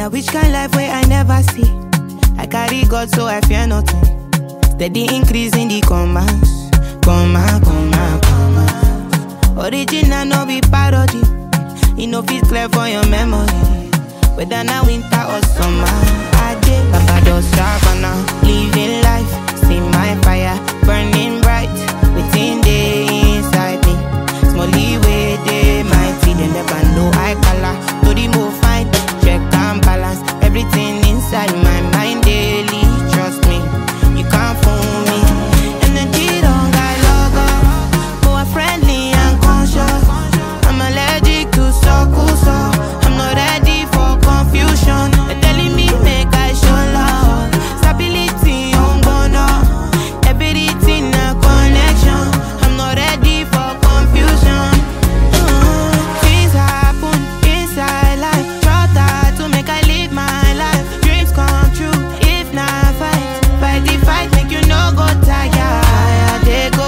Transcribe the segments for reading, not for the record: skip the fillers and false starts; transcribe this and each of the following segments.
Now which kind life where I never see? I carry God so I fear nothing. Steady increase in the commas. Original no be parody. You know fit clear for your memory. Whether na winter or summer, I did Barbados, Savannah, living life. See my fire burning bright within the inside me. Smally way they mighty, they never know I color. To the move fine, check and balance everything inside my mind daily. Trust me, you can't fool me. Energy don't got logo, more friendly and conscious. I'm allergic to so I'm not ready for confusion. They're telling me make I show love. Stability on bono. Everything a connection. I'm not ready for confusion. Things happen inside life. Try to make I live my life. Dreams come true if not fight. Fight the fight, make you no go tired. Fire they go.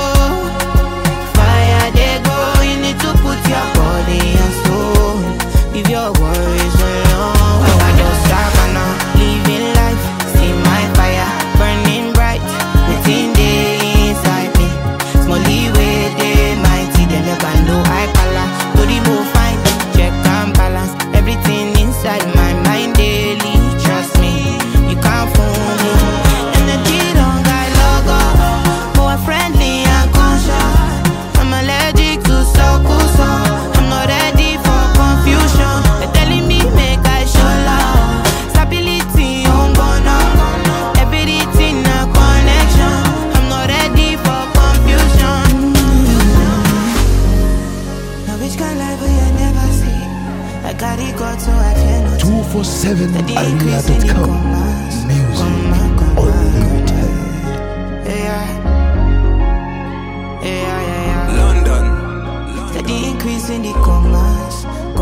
You need to put your body and soul. Leave your worries alone. I just Savannah, living life. See my fire burning bright within the inside me. Smally way they mighty, they never know I color. To the move fine, check and balance everything inside my mind daily. Trust me, you can't fool me. Energy don't got logo, more friendly and conscious. I'm allergic to so I'm not ready for confusion. They're telling me make I show love. Stability on bono. Everything a connection. I'm not ready for confusion. Now which kind life will you never see? I got it God so I fear no 247arena.com. Music unlimited. London. Steady increase in the commas.